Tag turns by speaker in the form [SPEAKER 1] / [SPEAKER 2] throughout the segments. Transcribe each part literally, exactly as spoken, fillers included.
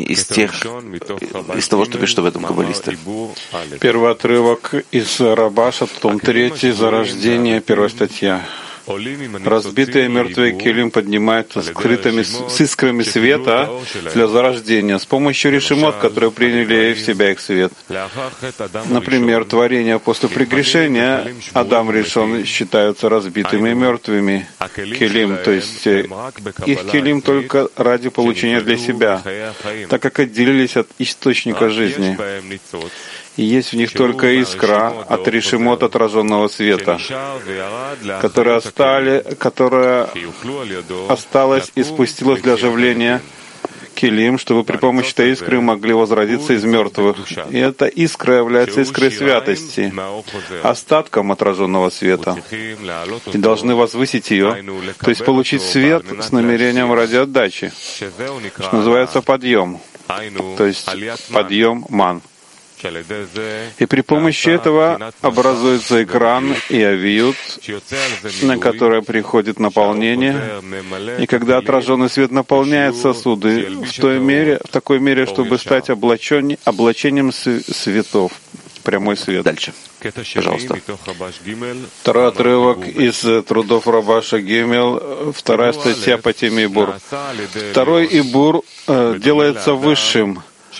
[SPEAKER 1] из тех, из того, что пишут об этом каббалисты.
[SPEAKER 2] Первый отрывок из Рабаша, том третий, зарождение, первая статья. Разбитые мертвые келим поднимаются скрытыми, с искрами света для зарождения с помощью решимот, которые приняли в себя их свет. Например, творения после прегрешения Адам решен считаются разбитыми и мертвыми келим, то есть их келим только ради получения для себя, так как отделились от источника жизни. И есть в них только искра от решимот отраженного света, которая, остали, которая осталась и спустилась для оживления келим, чтобы при помощи этой искры могли возродиться из мертвых. И эта искра является искрой святости, остатком отраженного света. И должны возвысить ее, то есть получить свет с намерением ради отдачи, что называется подъем, то есть подъем ман. И при помощи этого образуется экран и авиют, на который приходит наполнение. И когда отраженный свет наполняет сосуды в той мере, в такой мере, чтобы стать облачен, облачением светов, прямой свет.
[SPEAKER 1] Дальше. Пожалуйста.
[SPEAKER 2] Второй отрывок из трудов Рабаша Гимел, вторая статья по теме Ибур. Второй Ибур э, делается высшим,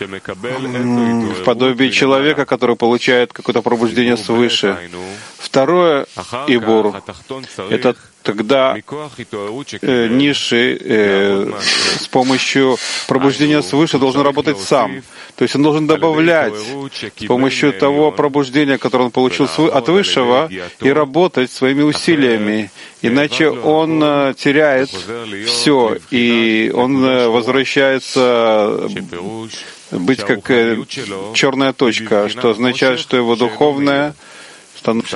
[SPEAKER 2] в подобии человека, который получает какое-то пробуждение свыше. Второе Ибур — это тогда э, низший э, с помощью пробуждения свыше должен работать сам. То есть он должен добавлять с помощью того пробуждения, которое он получил от Высшего, и работать своими усилиями. Иначе он э, теряет все, и он э, возвращается быть как э, черная точка, что означает, что его духовное становится.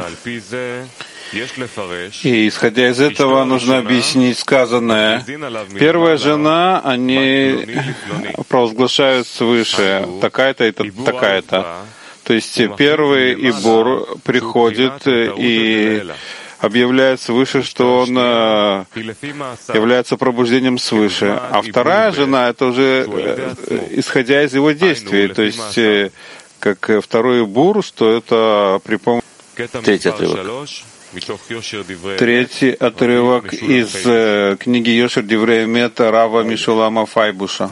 [SPEAKER 2] И, исходя из этого, нужно объяснить сказанное. Первая жена, они провозглашают свыше такая-то и такая-то. То есть первый Ибур приходит и объявляет свыше, что он является пробуждением свыше. А вторая жена — это уже исходя из его действий. То есть как второй Ибур, что это при помощи...
[SPEAKER 1] Третий отрывок.
[SPEAKER 2] Третий отрывок из э, книги Йошер Диврей Эмет Рава Мишулама Файбуша.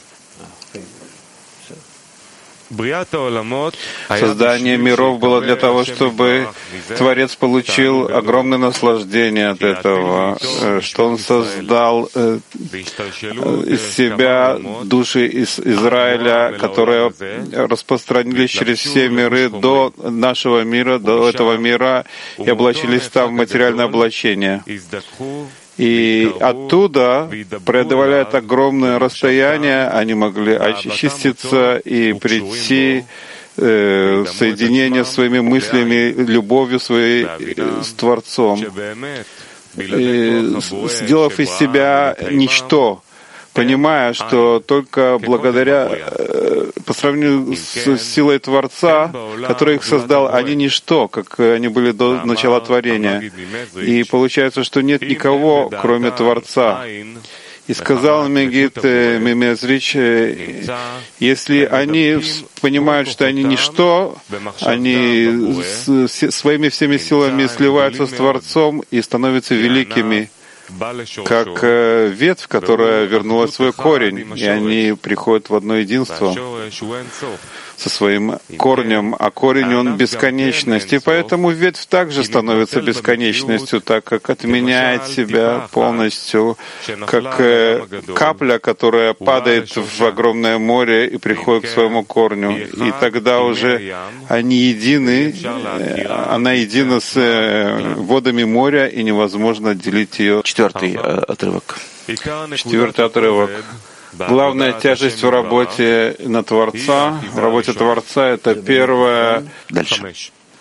[SPEAKER 2] Создание миров было для того, чтобы Творец получил огромное наслаждение от этого, что Он создал из себя души из Израиля, которые распространились через все миры до нашего мира, до этого мира, и облачились там в материальное облачение. И оттуда, преодолевая огромное расстояние, они могли очиститься и прийти э, в соединение с своими мыслями, любовью своей э, с Творцом, и, сделав из себя ничто, понимая, что только благодаря, э, по сравнению с силой Творца, который их создал, они ничто, как они были до начала творения. И получается, что нет никого, кроме Творца. И сказал Мегит Мемезрич, если они понимают, что они ничто, они своими всеми силами сливаются с Творцом и становятся великими, как э, ветвь, которая вернула свой корень, и они приходят в одно единство со своим корнем, а корень он бесконечность, и поэтому ветвь также становится бесконечностью, так как отменяет себя полностью, как э, капля, которая падает в огромное море и приходит к своему корню, и тогда уже они едины, э, она едина с э, водами моря, и невозможно отделить ее.
[SPEAKER 1] Четвертый отрывок.
[SPEAKER 2] Четвертый отрывок. Главная тяжесть в работе на Творца, в работе Творца — это первое.
[SPEAKER 1] Дальше.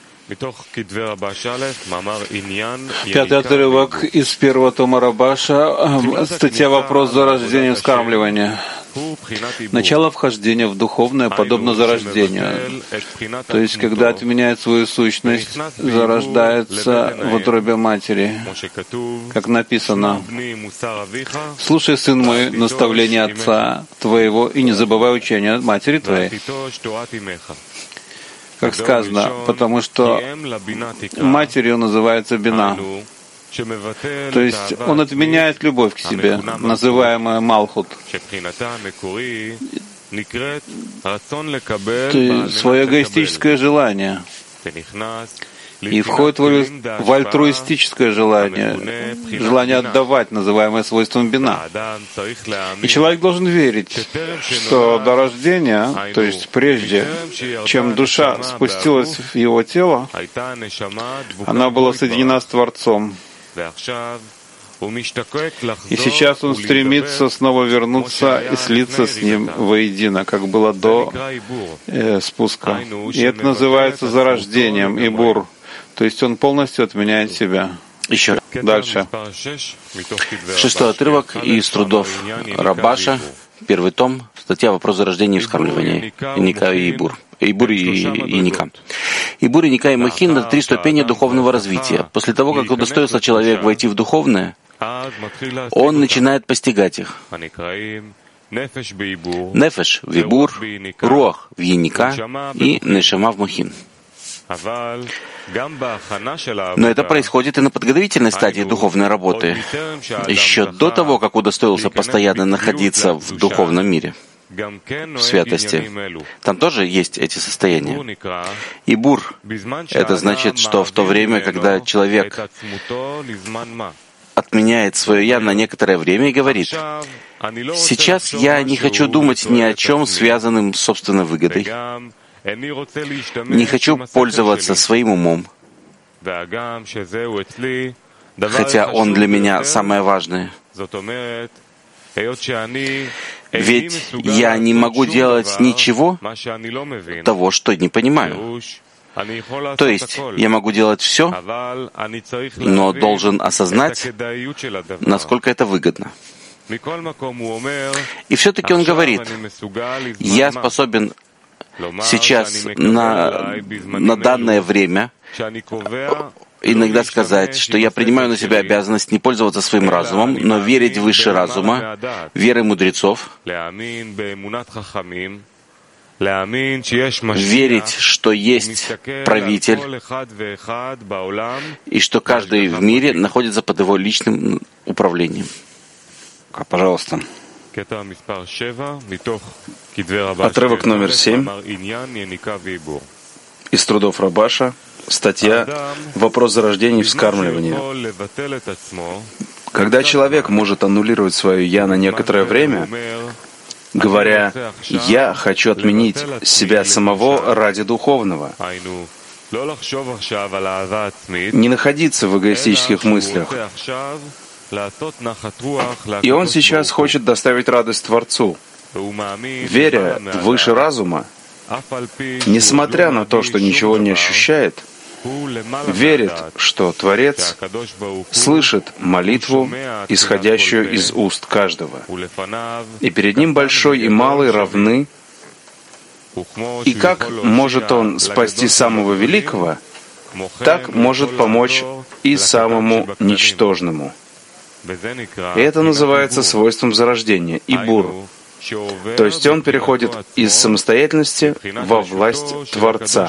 [SPEAKER 2] Пятый отрывок из первого тома Рабаша, статья «Вопрос зарождения и вскармливания». Начало вхождения в духовное подобно зарождению. То есть, когда отменяет свою сущность, зарождается в утробе матери. Как написано: «Слушай, сын мой, наставление отца твоего, и не забывай учения матери твоей». Как сказано, потому что матерью называется бина. То есть он отменяет любовь к себе, называемая Малхут. Ты свое эгоистическое желание. И входит в альтруистическое желание, желание отдавать, называемое свойством бина. И человек должен верить, что до рождения, то есть прежде, чем душа спустилась в его тело, она была соединена с Творцом. И сейчас он стремится снова вернуться и слиться с ним воедино, как было до э, спуска. И это называется зарождением, ибур. То есть он полностью отменяет себя.
[SPEAKER 3] Еще
[SPEAKER 2] дальше.
[SPEAKER 3] Шестой отрывок из трудов Рабаша, первый том, статья «Вопрос зарождения и вскармливания». Ника и Ибур. Ибур и, и Ника. Ибур и Ника и Махин — это три ступени духовного развития. После того, как удостоился человек войти в духовное, он начинает постигать их. Нефеш в Ибур, Руах в Еника и Нешама в Махин. Но это происходит и на подготовительной стадии духовной работы, еще до того, как удостоился постоянно находиться в духовном мире, в святости. Там тоже есть эти состояния. Ибур — это значит, что в то время, когда человек отменяет свое «я» на некоторое время и говорит: «Сейчас я не хочу думать ни о чем, связанным с собственной выгодой. Не хочу пользоваться своим умом, хотя он для меня самое важное. Ведь я не могу делать ничего того, что не понимаю. То есть я могу делать все, но должен осознать, насколько это выгодно». И все-таки он говорит: «Я способен сейчас на, на данное время иногда сказать, что я принимаю на себя обязанность не пользоваться своим разумом, но верить выше разума, верой мудрецов, верить, что есть правитель и что каждый в мире находится под его личным управлением».
[SPEAKER 2] Пожалуйста.
[SPEAKER 4] Отрывок номер семь из трудов Рабаша, статья «Вопрос зарождения и вскармливания». Когда человек может аннулировать свое «я» на некоторое время, говоря: «Я хочу отменить себя самого ради духовного», не находиться в эгоистических мыслях, и он сейчас хочет доставить радость Творцу, веря выше разума, несмотря на то, что ничего не ощущает, верит, что Творец слышит молитву, исходящую из уст каждого, и перед ним большой и малый равны, и как может он спасти самого великого, так может помочь и самому ничтожному. И это называется свойством зарождения, ибур. То есть он переходит из самостоятельности во власть Творца.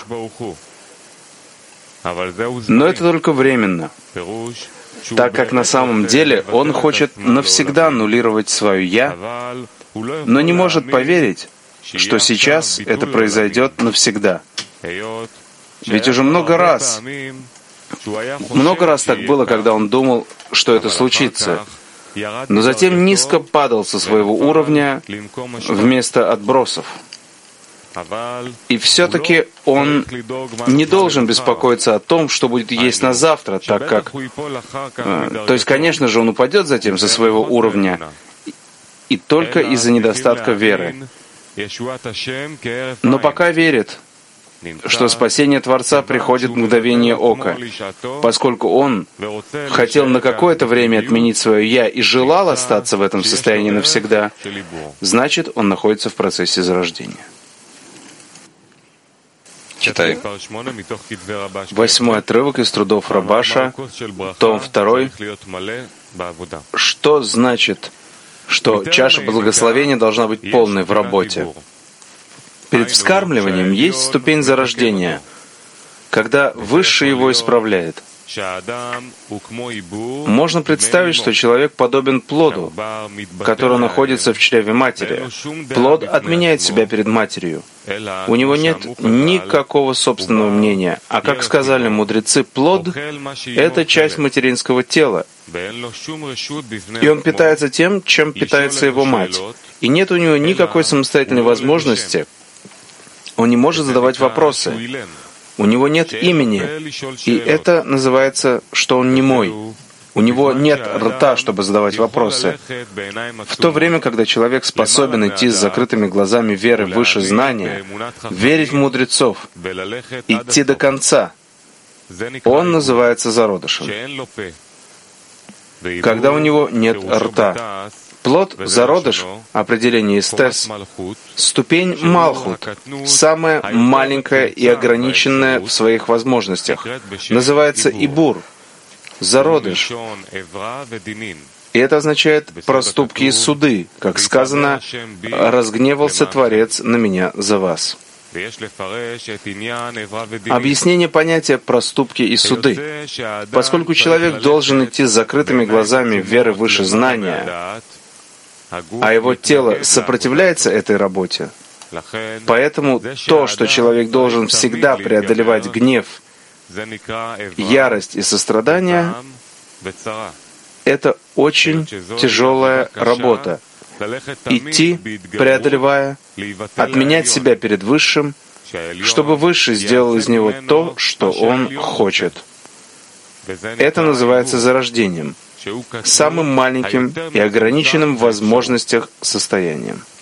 [SPEAKER 4] Но это только временно, так как на самом деле он хочет навсегда аннулировать свое «я», но не может поверить, что сейчас это произойдет навсегда. Ведь уже много раз, много раз так было, когда он думал, что это случится, но затем низко падал со своего уровня вместо отбросов. И все-таки он не должен беспокоиться о том, что будет есть на завтра, так как... То есть, конечно же, он упадет затем со своего уровня, и только из-за недостатка веры. Но пока верит, что спасение Творца приходит в мгновение ока. Поскольку он хотел на какое-то время отменить свое «я» и желал остаться в этом состоянии навсегда, значит, он находится в процессе зарождения.
[SPEAKER 1] Читай.
[SPEAKER 4] Восьмой отрывок из трудов Рабаша, том второй. Что значит, что чаша благословения должна быть полной в работе? Перед вскармливанием есть ступень зарождения, когда Высший его исправляет. Можно представить, что человек подобен плоду, который находится в чреве матери. Плод отменяет себя перед матерью. У него нет никакого собственного мнения. А как сказали мудрецы, плод — это часть материнского тела. И он питается тем, чем питается его мать. И нет у него никакой самостоятельной возможности. Он не может задавать вопросы. У него нет имени, и это называется, что он немой. У него нет рта, чтобы задавать вопросы. В то время, когда человек способен идти с закрытыми глазами веры выше знания, верить в мудрецов, идти до конца, он называется зародышем. Когда у него нет рта, плод, зародыш, определение эстес, ступень Малхут, самая маленькая и ограниченная в своих возможностях, называется Ибур, зародыш. И это означает проступки и суды, как сказано, «разгневался Творец на меня за вас». Объяснение понятия «проступки и суды». Поскольку человек должен идти с закрытыми глазами веры выше знания, а его тело сопротивляется этой работе, поэтому то, что человек должен всегда преодолевать гнев, ярость и сострадание, это очень тяжелая работа. Идти, преодолевая, отменять себя перед Высшим, чтобы Высший сделал из него то, что он хочет. Это называется зарождением, самым маленьким и ограниченным в возможностях состоянием.